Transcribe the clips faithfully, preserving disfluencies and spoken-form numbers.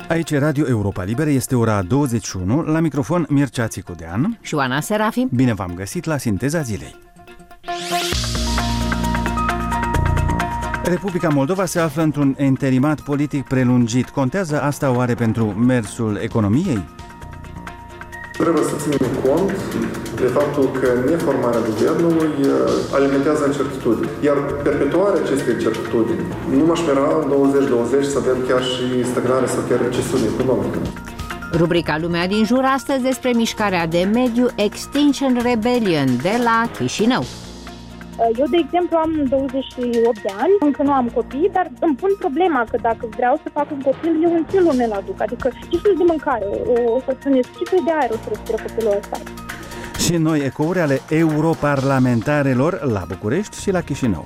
Aici Radio Europa Liberă, este ora douăzeci și unu, la microfon Mircea Țicudean și Oana Serafim. Bine v-am găsit la Sinteza Zilei. Republica Moldova se află într-un interimat politic prelungit. Contează asta oare pentru mersul economiei? Trebuie să ținem cont de faptul că neformarea guvernului alimentează incertitudini. Iar perpetuarea acestei incertitudini nu m-aș mira în douăzeci douăzeci să avem chiar și stagnare sau chiar recesiune economică. Rubrica Lumea din jur astăzi despre mișcarea de mediu Extinction Rebellion de la Chișinău. Eu, de exemplu, am douăzeci și opt de ani, încă nu am copii, dar îmi pun problema că dacă vreau să fac un copil, eu în ce lume l-aduc? Adică ce fel de mâncare o să ținesc, ce fel de aer o să respire copilul ăsta? Și noi ecouri ale europarlamentarelor la București și la Chișinău.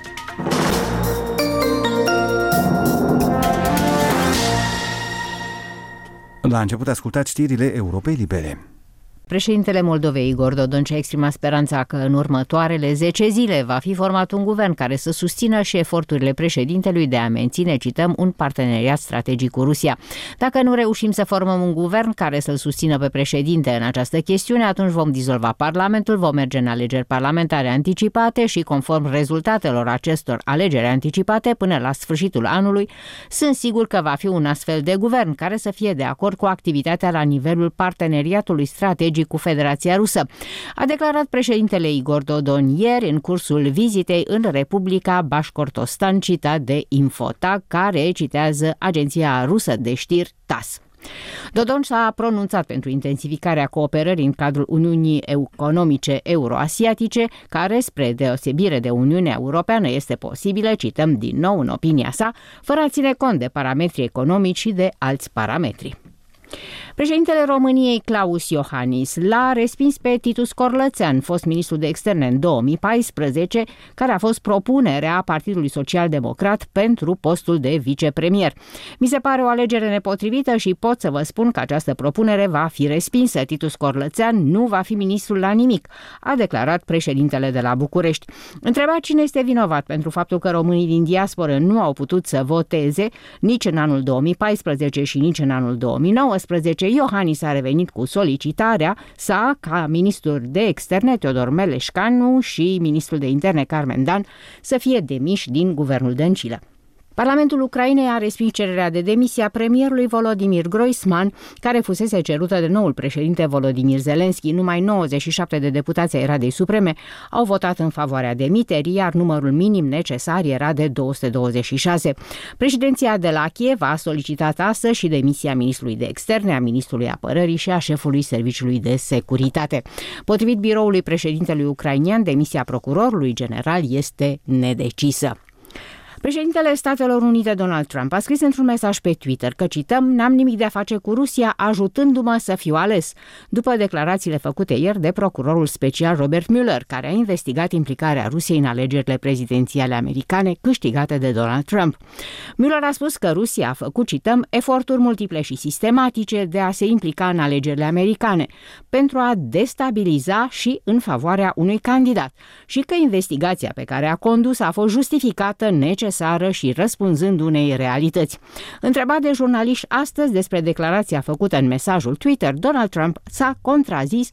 La început ascultați știrile Europei Libere. Președintele Moldovei, Igor Dodon, și-a exprimat speranța că în următoarele zece zile va fi format un guvern care să susțină și eforturile președintelui de a menține, cităm, un parteneriat strategic cu Rusia. Dacă nu reușim să formăm un guvern care să-l susțină pe președinte în această chestiune, atunci vom dizolva Parlamentul, vom merge în alegeri parlamentare anticipate și, conform rezultatelor acestor alegeri anticipate, până la sfârșitul anului, sunt sigur că va fi un astfel de guvern care să fie de acord cu activitatea la nivelul parteneriatului strategic cu Federația Rusă, a declarat președintele Igor Dodon ieri în cursul vizitei în Republica Bașkortostan, citat de Infotag, care citează agenția rusă de știri T A S S. Dodon s-a pronunțat pentru intensificarea cooperării în cadrul Uniunii Economice Euroasiatice, care, spre deosebire de Uniunea Europeană, este posibilă, cităm din nou în opinia sa, fără a ține cont de parametri economici și de alți parametri. Președintele României, Klaus Iohannis, l-a respins pe Titus Corlățean, fost ministru de externe în două mii paisprezece, care a fost propunerea Partidului Social-Democrat pentru postul de vicepremier. Mi se pare o alegere nepotrivită și pot să vă spun că această propunere va fi respinsă. Titus Corlățean nu va fi ministrul la nimic, a declarat președintele de la București. Întrebat cine este vinovat pentru faptul că românii din diasporă nu au putut să voteze nici în anul două mii paisprezece și nici în anul două mii nouăsprezece, Iohannis a revenit cu solicitarea sa ca ministrul de externe Teodor Meleșcanu și ministrul de interne Carmen Dan să fie demiși din guvernul Dăncilă. Parlamentul Ucrainei a respins cererea de demisie a premierului Volodymyr Groisman, care fusese cerută de noul președinte Volodymyr Zelensky. Numai nouăzeci și șapte de deputați ai Radei Supreme au votat în favoarea demiterii, iar numărul minim necesar era de două sute douăzeci și șase. Președinția de la Kiev a solicitat astăzi și demisia ministrului de externe, a ministrului apărării și a șefului serviciului de securitate. Potrivit biroului președintelui ucrainian, demisia procurorului general este nedecisă. Președintele Statelor Unite, Donald Trump, a scris într-un mesaj pe Twitter că, cităm, n-am nimic de a face cu Rusia ajutându-mă să fiu ales, după declarațiile făcute ieri de procurorul special Robert Mueller, care a investigat implicarea Rusiei în alegerile prezidențiale americane câștigate de Donald Trump. Mueller a spus că Rusia a făcut, cităm, eforturi multiple și sistematice de a se implica în alegerile americane pentru a destabiliza și în favoarea unui candidat și că investigația pe care a condus a fost justificată, necesară și răspunzând unei realități. Întrebat de jurnaliști astăzi despre declarația făcută în mesajul Twitter, Donald Trump s-a contrazis.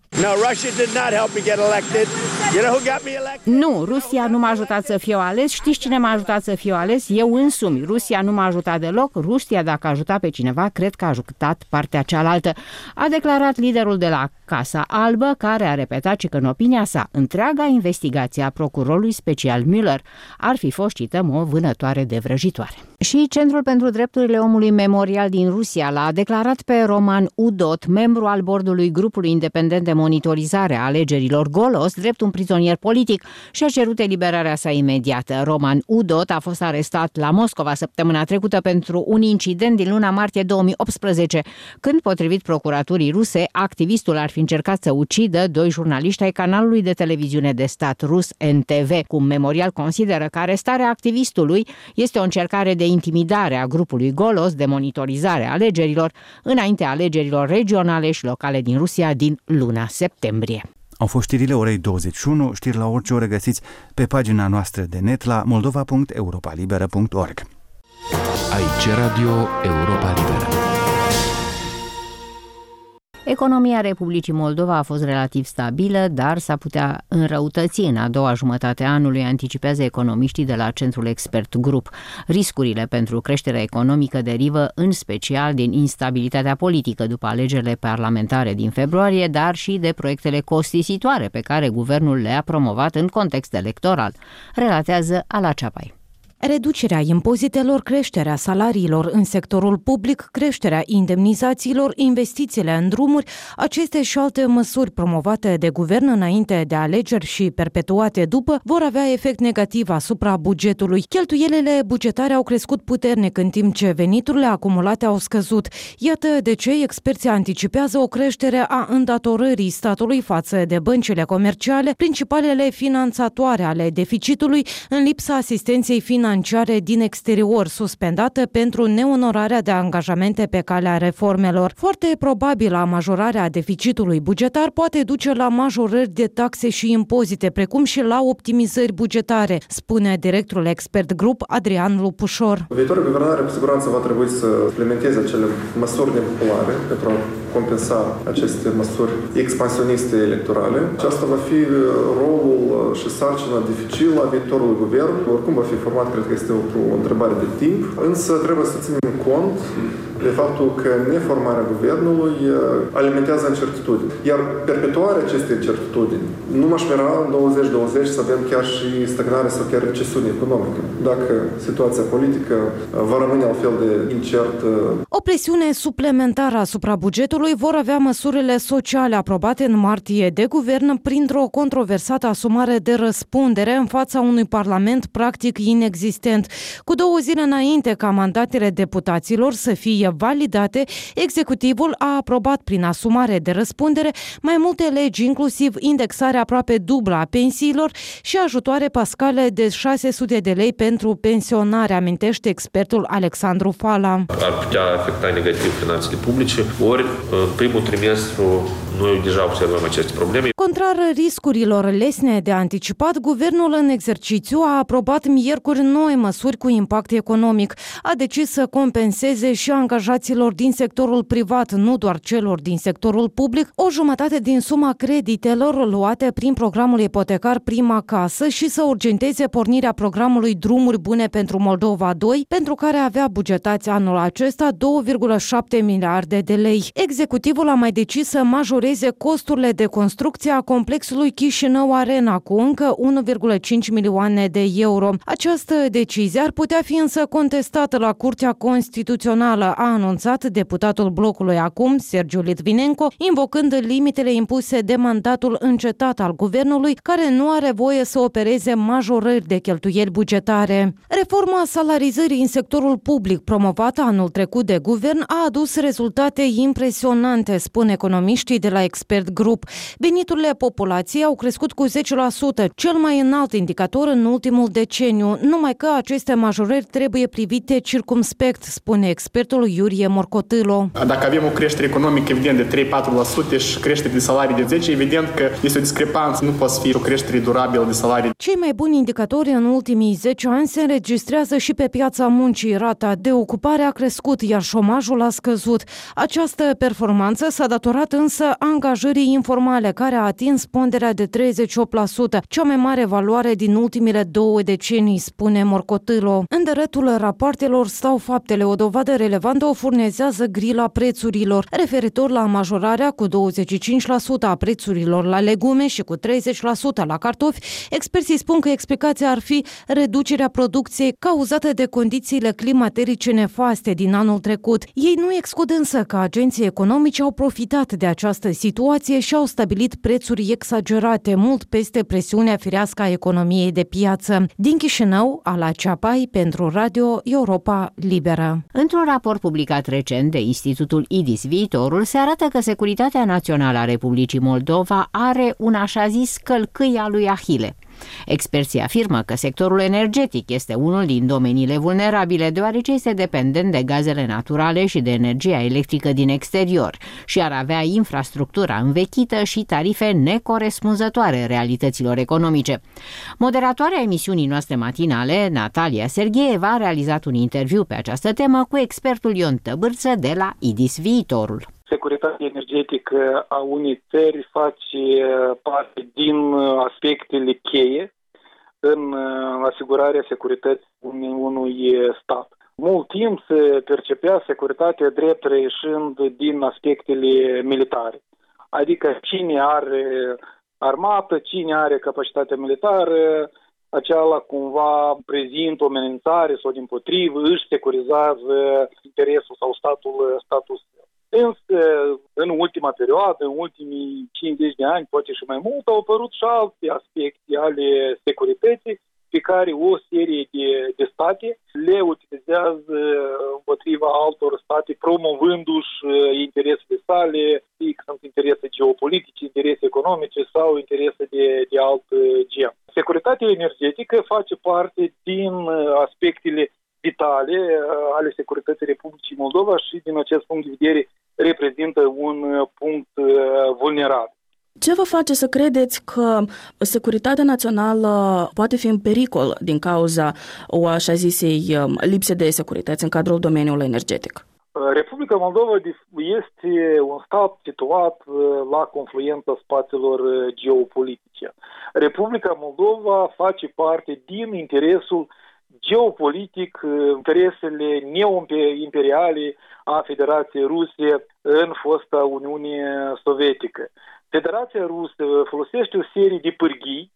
Nu, Rusia nu m-a ajutat să fiu ales. Știți cine m-a ajutat să fiu ales? Eu însumi. Rusia nu m-a ajutat deloc. Rusia, dacă a ajutat pe cineva, cred că a ajutat partea cealaltă, a declarat liderul de la Casa Albă, care a repetat și că, în opinia sa, întreaga investigație a procurorului special Mueller ar fi fost, cităm, o vânătoare de vrăjitoare. Și Centrul pentru Drepturile Omului Memorial din Rusia l-a declarat pe Roman Udot, membru al bordului grupului independent de monitorizare a alegerilor Golos, drept un prizonier politic și a cerut eliberarea sa imediată. Roman Udot a fost arestat la Moscova săptămâna trecută pentru un incident din luna martie două mii optsprezece, când, potrivit procuraturii ruse, activistul ar fi încercat să ucidă doi jurnaliști ai canalului de televiziune de stat rus N T V. Cum Memorial consideră că arestarea activistului este o încercare de intimidare a grupului Golos de monitorizare a alegerilor înaintea alegerilor regionale și locale din Rusia din luna septembrie. Au fost știrile orei douăzeci și unu, știri la orice oră găsiți pe pagina noastră de net la moldova punct europa liberă punct org. Aici Radio Europa Liberă. Economia Republicii Moldova a fost relativ stabilă, dar s-a putea înrăutăți în a doua jumătate a anului, anticipează economiștii de la Centrul Expert Group. Riscurile pentru creșterea economică derivă în special din instabilitatea politică după alegerile parlamentare din februarie, dar și de proiectele costisitoare pe care guvernul le-a promovat în context electoral, relatează Ala Ceapai. Reducerea impozitelor, creșterea salariilor în sectorul public, creșterea indemnizațiilor, investițiile în drumuri, aceste și alte măsuri promovate de guvern înainte de alegeri și perpetuate după vor avea efect negativ asupra bugetului. Cheltuielile bugetare au crescut puternic în timp ce veniturile acumulate au scăzut. Iată de ce experții anticipează o creștere a îndatorării statului față de băncile comerciale, principalele finanțatoare ale deficitului, în lipsa asistenței financiare financiare din exterior, suspendată pentru neonorarea de angajamente pe calea reformelor. Foarte probabilă majorarea deficitului bugetar poate duce la majorări de taxe și impozite, precum și la optimizări bugetare, spune directorul Expert Group Adrian Lupușor. Viitoarea guvernare cu siguranță va trebui să implementeze acele măsuri nepopulare pentru a compensa aceste măsuri expansioniste electorale. Aceasta va fi rolul și sarcina dificilă a viitorului guvern. Oricum va fi format, cred că este o, o întrebare de timp, însă trebuie să ținem cont de faptul că neformarea guvernului alimentează incertitudini. Iar perpetuarea acestei incertitudini, nu m-aș mira în douăzeci douăzeci să avem chiar și stagnare sau chiar recesiune economică, dacă situația politică va rămâne altfel de incertă. O presiune suplimentară asupra bugetului vor avea măsurile sociale aprobate în martie de guvern printr-o controversată asumare de răspundere în fața unui parlament practic inexistent. Cu două zile înainte ca mandatele deputaților să fie validate, executivul a aprobat prin asumare de răspundere mai multe legi, inclusiv indexarea aproape dublă a pensiilor și ajutoare pascale de șase sute de lei pentru pensionare, amintește expertul Alexandru Fala. Ar putea afecta negativ finanțele publice, ori în primul trimestru noi deja observăm aceste probleme. Contrar riscurilor lesne de anticipat, guvernul în exercițiu a aprobat miercuri noi măsuri cu impact economic. A decis să compenseze și angajaților din sectorul privat, nu doar celor din sectorul public, o jumătate din suma creditelor luate prin programul ipotecar Prima Casă și să urgenteze pornirea programului Drumuri Bune pentru Moldova doi, pentru care avea bugetați anul acesta două virgulă șapte miliarde de lei. Executivul a mai decis să majoreze costurile de construcție a complexului Chișinău Arena cu încă unu virgulă cinci milioane de euro. Această decizie ar putea fi însă contestată la Curtea Constituțională, a anunțat deputatul blocului Acum, Sergiu Litvinenko, invocând limitele impuse de mandatul încetat al guvernului, care nu are voie să opereze majorări de cheltuieli bugetare. Reforma salarizării în sectorul public, promovată anul trecut de guvern, a adus rezultate impresionante, spun economiștii de la Expert Group. Veniturile populației au crescut cu zece la sută, cel mai înalt indicator în ultimul deceniu, numai că aceste majorări trebuie privite circumspect, spune expertul Iurie Morcotilo. Dacă avem o creștere economică, evident, de trei patru la sută și creștere de salarii de zece la sută, evident că este o discrepanță, nu poate fi o creștere durabilă de salarii. Cei mai buni indicatori în ultimii zece ani se înregistrează și pe piața muncii. Rata de ocupare a crescut, iar șomajul a scăzut. Această performanță s-a datorat însă angajării informale, care a atins ponderea de treizeci și opt la sută, cea mai mare valoare din ultimile două decenii, spune Morcotilo. În dărătul rapoartelor stau faptele. O dovadă relevantă o furnizează grila prețurilor. Referitor la majorarea cu douăzeci și cinci la sută a prețurilor la legume și cu treizeci la sută la cartofi, experții spun că explicația ar fi reducerea producției cauzată de condițiile climaterice nefaste din anul trecut. Ei nu exclud însă că agenții economici au profitat de această situație și au stabilit prețuri exagerate, mult peste presiunea firească a economiei de piață. Din Chișinău, Ala Ceapai pentru Radio Europa Liberă. Într-un raport publicat recent de Institutul I D I S Viitorul, se arată că securitatea națională a Republicii Moldova are un așa zis călcâi al lui Ahile. Experții afirmă că sectorul energetic este unul din domeniile vulnerabile, deoarece este dependent de gazele naturale și de energia electrică din exterior și ar avea infrastructura învechită și tarife necorespunzătoare realităților economice. Moderatoarea emisiunii noastre matinale, Natalia Sergheeva, a realizat un interviu pe această temă cu expertul Ion Tăbârță de la I D I S Viitorul. securitatea energetică a unei țări face parte din aspectele cheie în asigurarea securității unui stat. Mult timp se percepea securitatea drept reieșind din aspectele militare. Adică cine are armată, cine are capacitate militară, aceala cumva prezintă o amenințare sau dimpotrivă își securizează interesul sau statul, statul său. Însă, în ultima perioadă, în ultimii cincizeci de ani, poate și mai mult, au apărut și alte aspecte ale securității pe care o serie de, de state le utilizează împotriva altor state, promovându-și interesele sale, fie că sunt interese geopolitice, interese economice sau interese de, de alt gen. Securitatea energetică face parte din aspectele vitale ale securității Republicii Moldova și din acest punct de vedere reprezintă un punct vulnerabil. Ce vă face să credeți că securitatea națională poate fi în pericol din cauza o așa zisei lipse de securități în cadrul domeniului energetic? Republica Moldova este un stat situat la confluența spațiilor geopolitice. Republica Moldova face parte din interesul geopolitic, interesele neoimperiale a Federației Ruse în fosta Uniune Sovietică. Federația Rusă folosește o serie de pârghii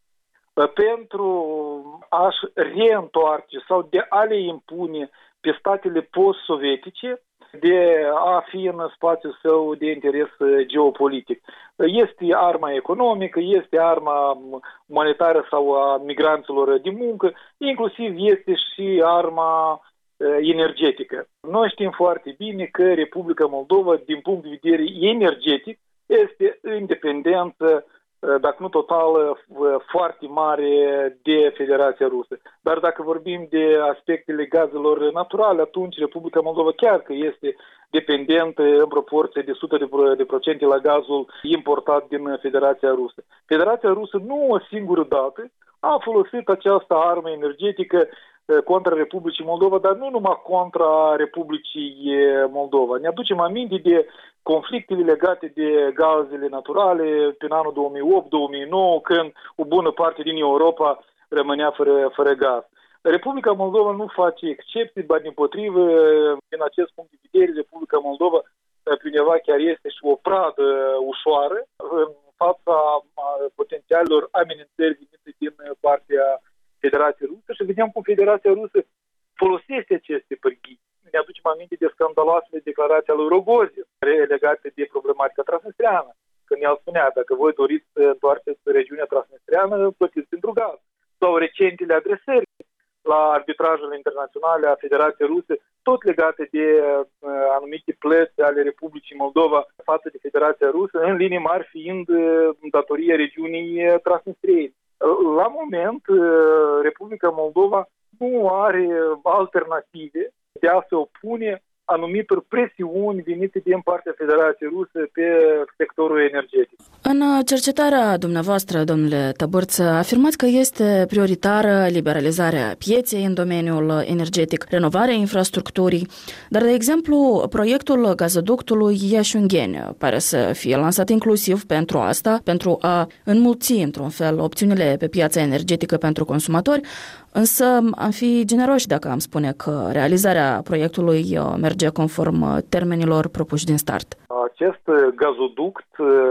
pentru a-și reîntoarce sau de a le impune pe statele post-sovietice de a fi în spațiul său de interes geopolitic. Este arma economică, este arma umanitară sau a migranților de muncă, inclusiv este și arma energetică. Noi știm foarte bine că Republica Moldova, din punct de vedere energetic, este independentă, dacă nu totală, foarte mare de Federația Rusă. Dar dacă vorbim de aspectele gazelor naturale, atunci Republica Moldova chiar că este dependentă în proporție de o sută de procente la gazul importat din Federația Rusă. Federația Rusă nu o singură dată a folosit această armă energetică contra Republicii Moldova, dar nu numai contra Republicii Moldova. Ne aducem aminte de conflictele legate de gazele naturale prin anul două mii opt două mii nouă, când o bună parte din Europa rămânea fără, fără gaz. Republica Moldova nu face excepții, dar dimpotrivă, din acest punct de vedere, Republica Moldova pe undeva chiar este și o pradă ușoară în fața potențialelor amenințări venite din partea Federației Rusă și vedem cum Federația Rusă folosește aceste pârghii. Ne aducem aminte de scandaloasele declarații ale lui Rogozin legate de problematica transnistreană. Când el spunea, dacă voi doriți să întoarceți regiunea transnistreană, plătiți pentru gaz. Sau recentele adresări la arbitrajele internaționale a Federației Ruse, tot legate de uh, anumite plăți ale Republicii Moldova față de Federația Rusă, în linii mari fiind uh, datoria regiunii uh, Transnistriei. La moment, Republica Moldova nu are alternative de a se opune anumitor presiuni venite din partea Federației Ruse pe sectorul energetic. În cercetarea dumneavoastră, domnule Tăbârță, afirmați că este prioritară liberalizarea pieței în domeniul energetic, renovarea infrastructurii, dar, de exemplu, proiectul gazoductului Iași-Ungheni pare să fie lansat inclusiv pentru asta, pentru a înmulți, într-un fel, opțiunile pe piața energetică pentru consumatori, însă am fi generoși dacă am spune că realizarea proiectului merge conform termenilor propuși din start. Acest gazoduct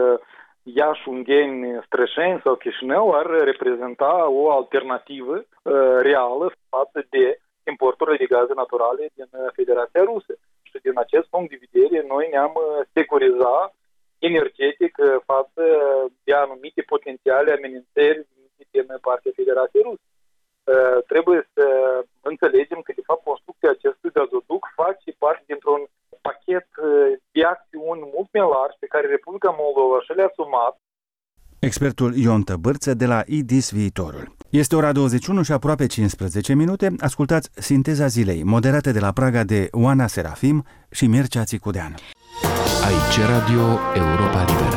Iași-Ungheni-Strășeni sau Chișinău ar reprezenta o alternativă uh, reală față de importurile de gaze naturale din Federația Rusă. Și din acest punct de vedere, noi ne-am securizat energetic față de anumite potențiale amenințări din partea Federației Rusă. Uh, trebuie să înțelegem că, de fapt, construcția acestui gazoduct face parte dintr-un pachet de acțiuni mult mai largi pe care Republica Moldova și le-a asumat. Expertul Ion Tăbârță de la I D I S Viitorul. Este ora douăzeci și unu și aproape cincisprezece minute. Ascultați Sinteza Zilei, moderată de la Praga de Oana Serafim și Mircea Țicudean. Aici Radio Europa Liberă.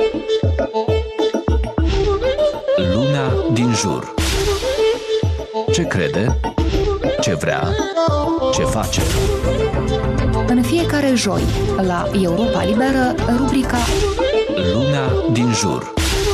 Luna din jur. Ce crede? Ce vrea? Ce face? În fiecare joi, la Europa Liberă, rubrica Lumea din jur.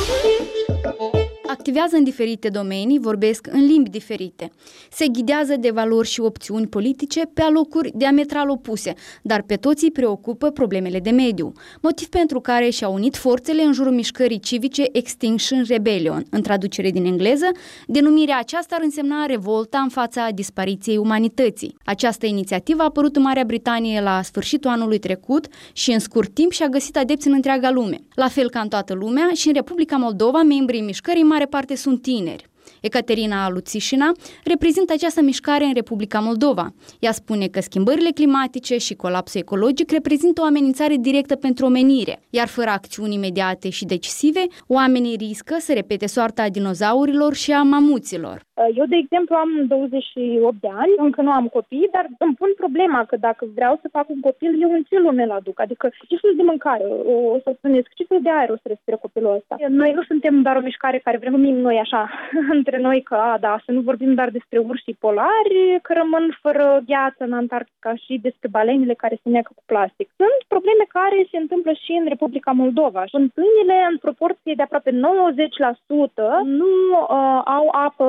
Activează în diferite domenii, vorbesc în limbi diferite. Se ghidează de valori și opțiuni politice pe alocuri diametral opuse, dar pe toți îi preocupă problemele de mediu, motiv pentru care și-au unit forțele în jurul mișcării civice Extinction Rebellion. În traducere din engleză, denumirea aceasta ar însemna revolta în fața dispariției umanității. Această inițiativă a apărut în Marea Britanie la sfârșitul anului trecut și în scurt timp și-a găsit adepți în întreaga lume. La fel ca în toată lumea, și în Republica Moldova, membrii mișcării în mare parte sunt tineri. Ecaterina Luțișina reprezintă această mișcare în Republica Moldova. Ea spune că schimbările climatice și colapsul ecologic reprezintă o amenințare directă pentru omenire, iar fără acțiuni imediate și decisive, oamenii riscă să repete soarta dinozaurilor și a mamuților. Eu, de exemplu, am douăzeci și opt de ani, încă nu am copii, dar îmi pun problema că dacă vreau să fac un copil, eu în ce lume îl aduc? Adică ce fel de mâncare o să spunesc, ce fel de aer o să respire copilul ăsta? Noi nu suntem doar o mișcare care vrem noi așa între noi că, a, da, să nu vorbim doar despre urșii polari, că rămân fără gheață în Antarctica și despre balenile care se neacă cu plastic. Sunt probleme care se întâmplă și în Republica Moldova. Fântânile, în proporție de aproape nouăzeci la sută, nu uh, au apă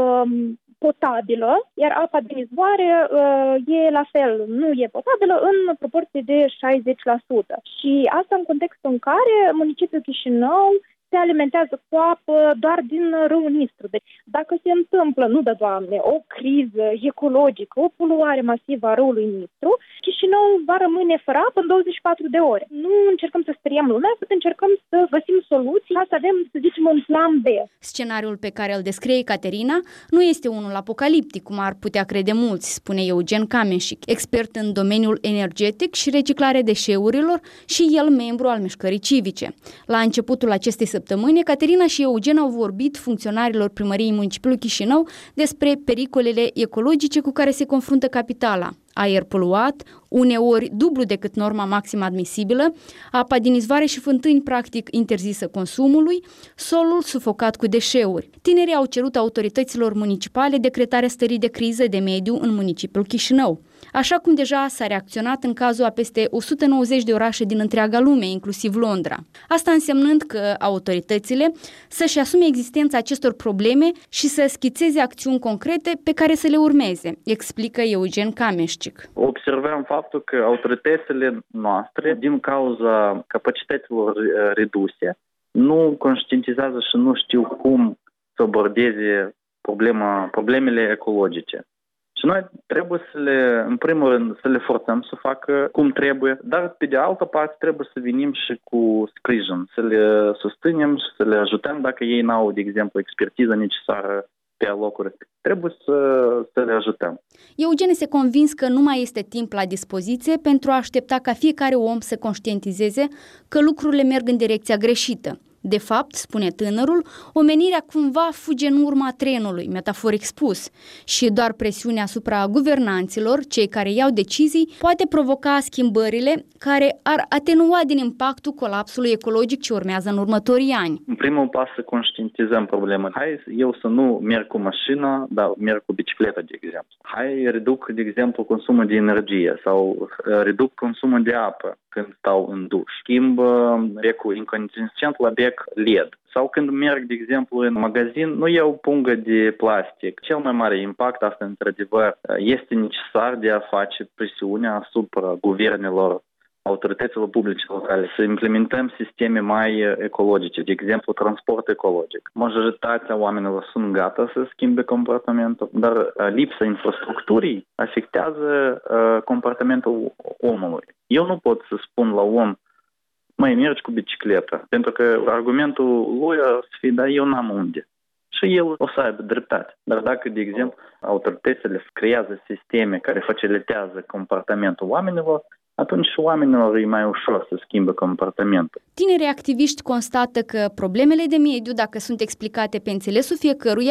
potabilă, iar apa din izvoare uh, e la fel, nu e potabilă în proporție de șaizeci la sută. Și asta în contextul în care municipiul Chișinău se alimentează cu apă doar din râul Nistru. Deci, dacă se întâmplă, nu de Doamne, o criză ecologică, o poluare masivă a râului Nistru, Chișinău va rămâne fără apă în douăzeci și patru de ore. Nu încercăm să speriem lumea, cât încercăm să găsim soluții, ca să avem, să zicem, un plan B. Scenariul pe care îl descrie Caterina nu este unul apocaliptic, cum ar putea crede mulți, spune Eugen Kamenșic, expert în domeniul energetic și reciclare deșeurilor și el membru al mișcării civice. La începutul acestei săptămâni, Caterina și Eugen au vorbit funcționarilor primăriei municipiului Chișinău despre pericolele ecologice cu care se confruntă capitala. Aer poluat, uneori dublu decât norma maximă admisibilă, apa din izvoare și fântâni practic interzisă consumului, solul sufocat cu deșeuri. Tinerii au cerut autorităților municipale decretarea stării de criză de mediu în municipiul Chișinău, așa cum deja s-a reacționat în cazul a peste o sută nouăzeci de orașe din întreaga lume, inclusiv Londra. Asta însemnând că autoritățile să-și asume existența acestor probleme și să schițeze acțiuni concrete pe care să le urmeze, explică Eugen Kamenșic. Observăm faptul că autoritățile noastre, din cauza capacităților reduse, nu conștientizează și nu știu cum să abordeze problema, problemele ecologice. Și noi trebuie să le, în primul rând, să le forțăm să facă cum trebuie, dar pe de altă parte trebuie să venim și cu sprijin, să le susținem și să le ajutăm dacă ei n-au, de exemplu, expertiza necesară pe alocuri. Trebuie să, să le ajutăm. Eugen este convins că nu mai este timp la dispoziție pentru a aștepta ca fiecare om să conștientizeze că lucrurile merg în direcția greșită. De fapt, spune tânărul, omenirea cumva fuge în urma trenului, metaforic spus, și doar presiunea asupra guvernanților, cei care iau decizii, poate provoca schimbările care ar atenua din impactul colapsului ecologic ce urmează în următorii ani. În primul pas să conștientizăm problema. Hai eu să nu merg cu mașina, dar merg cu bicicletă, de exemplu. Hai reduc, de exemplu, consumul de energie sau reduc consumul de apă când stau în duș. Schimb becul incandescent la bec L E D. Sau când merg, de exemplu, în magazin, nu iau pungă de plastic. Cel mai mare impact, asta într-adevăr, este necesar de a face presiune asupra guvernelor, autorităților publice locale, să implementăm sisteme mai ecologice, de exemplu, transport ecologic. Majoritatea oamenilor sunt gata să schimbe comportamentul, dar lipsa infrastructurii afectează uh, comportamentul omului. Eu nu pot să spun la om, mai mergi cu bicicletă, pentru că argumentul lui o să fie, dar eu n-am unde. Și el o să aibă dreptate. Dar dacă, de exemplu, autoritățile creează sisteme care facilitează comportamentul oamenilor, atunci și oamenilor e mai ușor să schimbe comportamentul. Tinerii activiști constată că problemele de mediu, dacă sunt explicate pe înțelesul fiecăruia,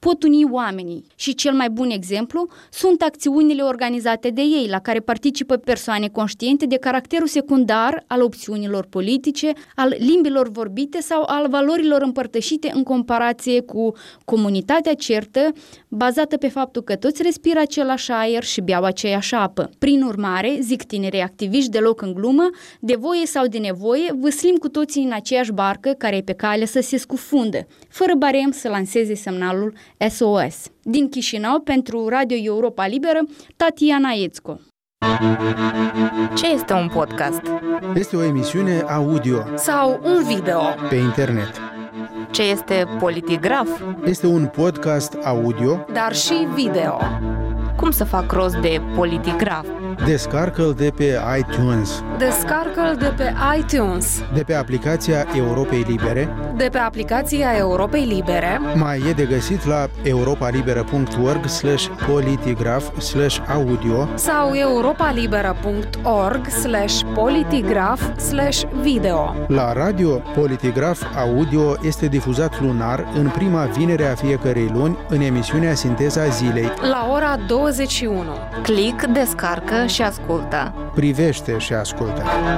pot uni oamenii și cel mai bun exemplu sunt acțiunile organizate de ei, la care participă persoane conștiente de caracterul secundar al opțiunilor politice, al limbilor vorbite sau al valorilor împărtășite în comparație cu comunitatea certă, bazată pe faptul că toți respiră același aer și beau aceeași apă. Prin urmare, zic tinerii activiști deloc în glumă, de voie sau de nevoie, vâslim cu toții în aceeași barcă care e pe cale să se scufundă, fără barem să lanseze semnalul S O S. Din Chișinău, pentru Radio Europa Liberă, Tatiana Ețco. Ce este un podcast? Este o emisiune audio sau un video pe internet. Ce este Politigraf? Este un podcast audio, dar și video. Cum să fac rost de Politigraf? Descarcă-l de pe iTunes. Descarcă-l de pe iTunes. De pe aplicația Europei Libere. De pe aplicația Europei Libere. Mai e de găsit la europalibera punct org slash politigraf slash audio sau europalibera punct org slash politigraf slash video. La radio, Politigraf Audio este difuzat lunar în prima vinere a fiecărei luni în emisiunea Sinteza Zilei la ora douăzeci și unu. Click, descarcă și ascultă. Privește și ascultă.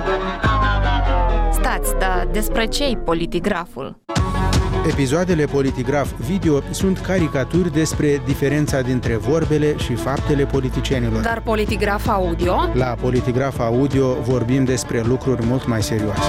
Stați, dar despre ce-i Politigraful? Episoadele Politigraf Video sunt caricaturi despre diferența dintre vorbele și faptele politicienilor. Dar Politigraf Audio? La Politigraf Audio vorbim despre lucruri mult mai serioase.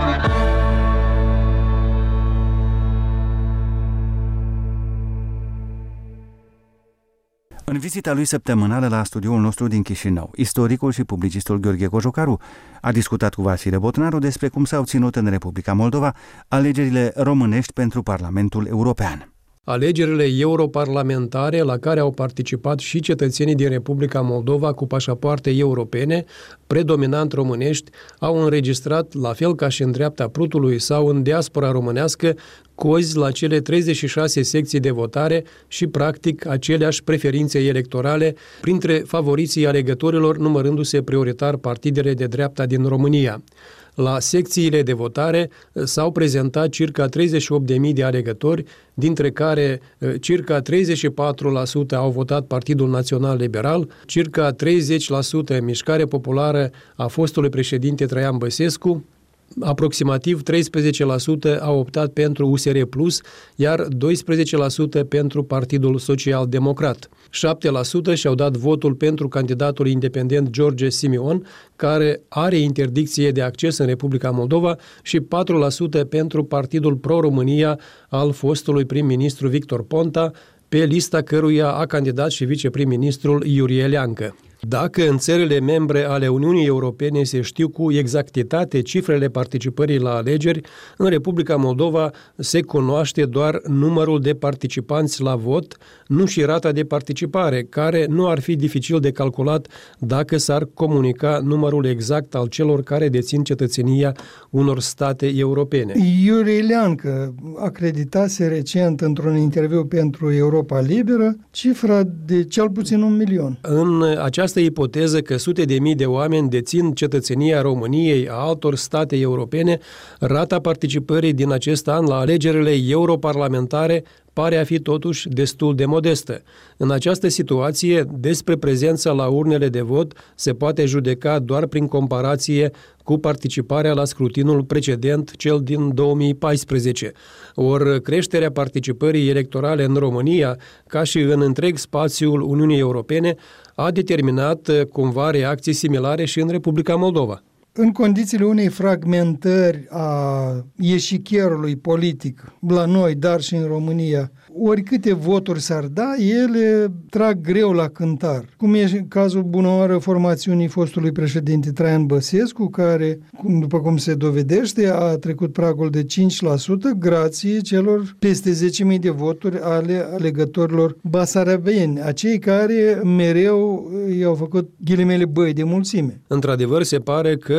În vizita lui săptămânală la studioul nostru din Chișinău, istoricul și publicistul Gheorghe Cojocaru a discutat cu Vasile Botnaru despre cum s-au ținut în Republica Moldova alegerile românești pentru Parlamentul European. Alegerile europarlamentare la care au participat și cetățenii din Republica Moldova cu pașapoarte europene, predominant românești, au înregistrat, la fel ca și în dreapta Prutului sau în diaspora românească, cozi la cele treizeci și șase secții de votare și, practic, aceleași preferințe electorale printre favoriții alegătorilor, numărându-se prioritar partidele de dreapta din România. La secțiile de votare s-au prezentat circa treizeci și opt de mii de alegători, dintre care circa treizeci și patru la sută au votat Partidul Național Liberal, circa treizeci la sută Mișcare Populară a fostului președinte Traian Băsescu, aproximativ treisprezece la sută au optat pentru U S R Plus, iar doisprezece la sută pentru Partidul Social Democrat. șapte la sută și-au dat votul pentru candidatul independent George Simion, care are interdicție de acces în Republica Moldova, și patru la sută pentru Partidul Pro-România al fostului prim-ministru Victor Ponta, pe lista căruia a candidat și viceprim-ministrul Iurie Leancă. Dacă în țările membre ale Uniunii Europene se știu cu exactitate cifrele participării la alegeri, în Republica Moldova se cunoaște doar numărul de participanți la vot, nu și rata de participare, care nu ar fi dificil de calculat dacă s-ar comunica numărul exact al celor care dețin cetățenia unor state europene. Iurie Leancă acreditase recent într-un interviu pentru Europa Liberă cifra de cel puțin un milion. În această ipoteză că sute de mii de oameni dețin cetățenia României, a altor state europene, rata participării din acest an la alegerile europarlamentare pare a fi totuși destul de modestă. În această situație, despre prezența la urnele de vot se poate judeca doar prin comparație cu participarea la scrutinul precedent, cel din două mii paisprezece. Ori creșterea participării electorale în România, ca și în întreg spațiul Uniunii Europene, a determinat cumva reacții similare și în Republica Moldova. În condițiile unei fragmentări a eșichierului politic la noi, dar și în România, oricâte voturi s-ar da, ele trag greu la cântar. Cum e cazul bunăoară formațiunii fostului președinte Traian Băsescu, care, după cum se dovedește, a trecut pragul de cinci la sută grație celor peste zece mii de voturi ale alegătorilor basarabeni, acei care mereu i-au făcut ghilimele băi de mulțime. Într-adevăr, se pare că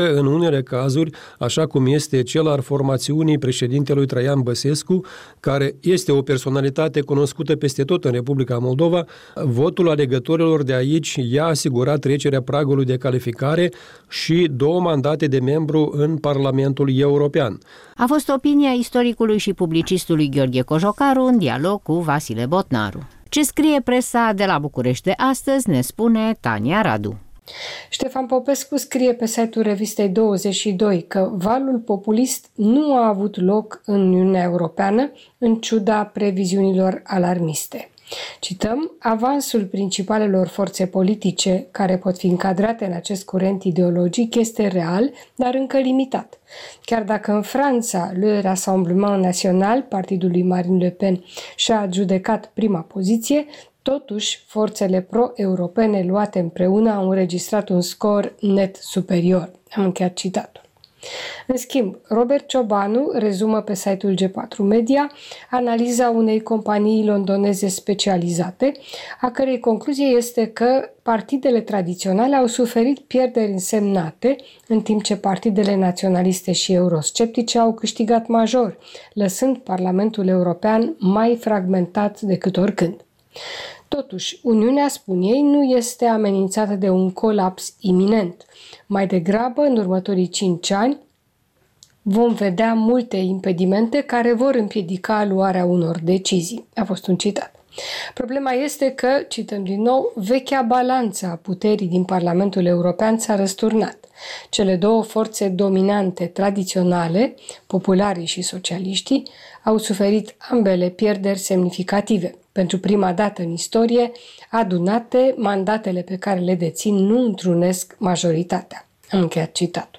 în unele cazuri, așa cum este cel al formațiunii președintelui Traian Băsescu, care este o personalitate cunoscută peste tot în Republica Moldova, votul alegătorilor de aici i-a asigurat trecerea pragului de calificare și două mandate de membru în Parlamentul European. A fost opinia istoricului și publicistului Gheorghe Cojocaru în dialog cu Vasile Botnaru. Ce scrie presa de la București de astăzi, ne spune Tania Radu. Ștefan Popescu scrie pe site-ul revistei douăzeci și doi că valul populist nu a avut loc în Uniunea Europeană, în ciuda previziunilor alarmiste. Cităm, avansul principalelor forțe politice care pot fi încadrate în acest curent ideologic este real, dar încă limitat. Chiar dacă în Franța, le Rassemblement National, partidul lui Marine Le Pen, și-a adjudecat prima poziție, totuși forțele pro-europene luate împreună au înregistrat un scor net superior. Am încheiat citatul. În schimb, Robert Ciobanu rezumă pe site-ul G patru Media analiza unei companii londoneze specializate, a cărei concluzie este că partidele tradiționale au suferit pierderi însemnate, în timp ce partidele naționaliste și eurosceptice au câștigat major, lăsând Parlamentul European mai fragmentat decât oricând. Totuși, Uniunea, spun ei, nu este amenințată de un colaps iminent. Mai degrabă, în următorii cinci ani, vom vedea multe impedimente care vor împiedica luarea unor decizii. A fost un citat. Problema este că, cităm din nou, vechea balanță a puterii din Parlamentul European s-a răsturnat. Cele două forțe dominante tradiționale, popularii și socialiștii, au suferit ambele pierderi semnificative. Pentru prima dată în istorie, adunate, mandatele pe care le dețin nu întrunesc majoritatea. Am încheiat citatul.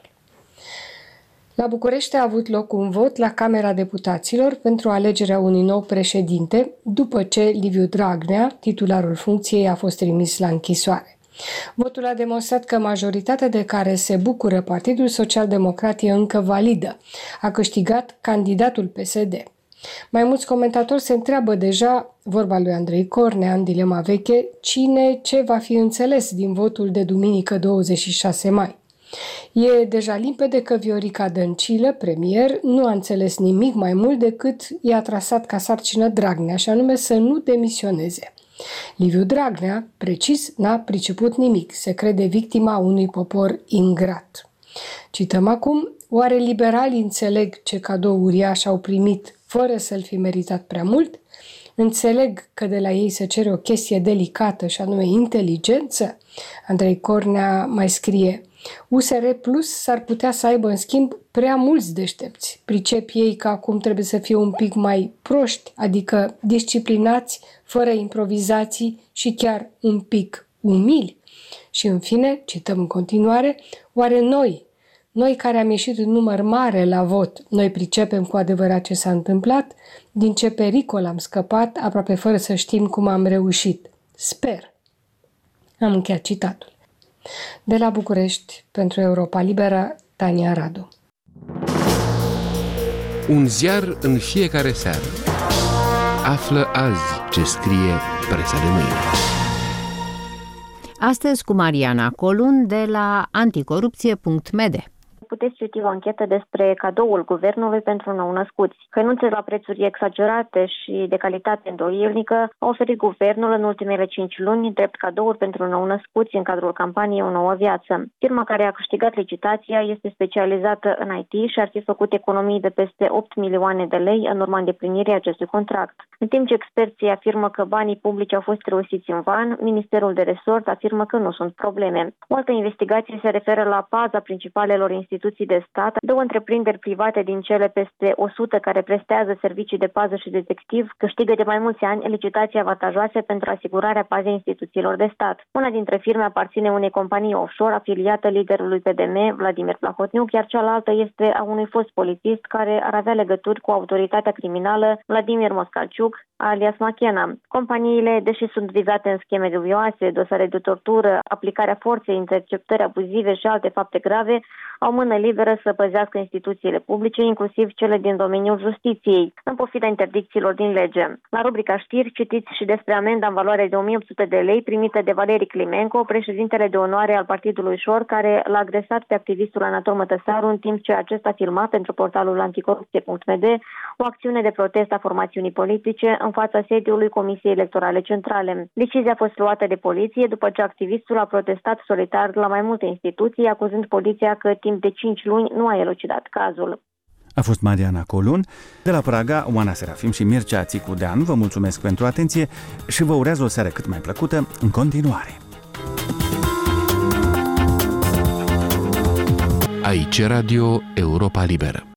La București a avut loc un vot la Camera Deputaților pentru alegerea unui nou președinte, după ce Liviu Dragnea, titularul funcției, a fost trimis la închisoare. Votul a demonstrat că majoritatea de care se bucură Partidul Social-Democrat e încă validă. A câștigat candidatul P S D. Mai mulți comentatori se întreabă deja, vorba lui Andrei Cornea în dilema veche, cine ce va fi înțeles din votul de duminică douăzeci și șase mai. E deja limpede că Viorica Dăncilă, premier, nu a înțeles nimic mai mult decât i-a trasat ca sarcină Dragnea, și anume să nu demisioneze. Liviu Dragnea, precis, n-a priceput nimic, se crede victima unui popor ingrat. Cităm acum, oare liberalii înțeleg ce cadou uriaș au primit fără să-l fi meritat prea mult? Înțeleg că de la ei se cere o chestie delicată și anume inteligență? Andrei Cornea mai scrie, U S R Plus s-ar putea să aibă în schimb prea mulți deștepți. Pricep ei că acum trebuie să fie un pic mai proști, adică disciplinați, fără improvizații și chiar un pic umili? Și în fine, cităm în continuare, oare noi, Noi care am ieșit în număr mare la vot, noi pricepem cu adevărat ce s-a întâmplat, din ce pericol am scăpat, aproape fără să știm cum am reușit. Sper. Am încheiat citatul. De la București, pentru Europa Liberă, Tania Radu. Un ziar în fiecare seară. Află azi ce scrie presa de mâine. Astăzi cu Mariana Colun de la anticorupție punct m d. Puteți citi o anchetă despre cadoul guvernului pentru nou-născuți. Hăinuțe la prețuri exagerate și de calitate îndoielnică a oferit guvernul în ultimele cinci luni drept cadouri pentru nou-născuți în cadrul campaniei O Nouă Viață. Firma care a câștigat licitația este specializată în I T și ar fi făcut economii de peste opt milioane de lei în urma îndeplinirii acestui contract. În timp ce experții afirmă că banii publici au fost reusiți în van, Ministerul de Resort afirmă că nu sunt probleme. O altă investigație se referă la paza principalelor instituții de stat, două întreprinderi private din cele peste o sută care prestează servicii de pază și detectiv câștigă de mai mulți ani licitații avantajoase pentru asigurarea pazei instituțiilor de stat. Una dintre firme aparține unei companii offshore afiliată liderului P D M, Vladimir Plahotniuc, iar cealaltă este a unui fost polițist care ar avea legături cu autoritatea criminală Vladimir Moscalciuc, alias Machena. Companiile, deși sunt vizate în scheme dubioase, dosare de tortură, aplicarea forței, interceptări abuzive și alte fapte grave, au mână rămână liberă să păzească instituțiile publice, inclusiv cele din domeniul justiției, în pofida interdicțiilor din lege. La rubrica știri citiți și despre amenda în valoare de o mie opt sute de lei primită de Valeri Climenco, președintele de onoare al Partidului Șor, care l-a agresat pe activistul Anatol Mătăsaru în timp ce acesta filma pentru portalul anticorupție punct m d o acțiune de protest a formațiunii politice în fața sediului Comisiei Electorale Centrale. Decizia a fost luată de poliție după ce activistul a protestat solitar la mai multe instituții, acuzând poliția că timp de cinci luni nu a elucidat cazul. A fost Mariana Colun. De la Praga, Oana Serafim și Mircea Țicudean vă mulțumesc pentru atenție și vă urează o seară cât mai plăcută în continuare. Aici Radio Europa Liberă.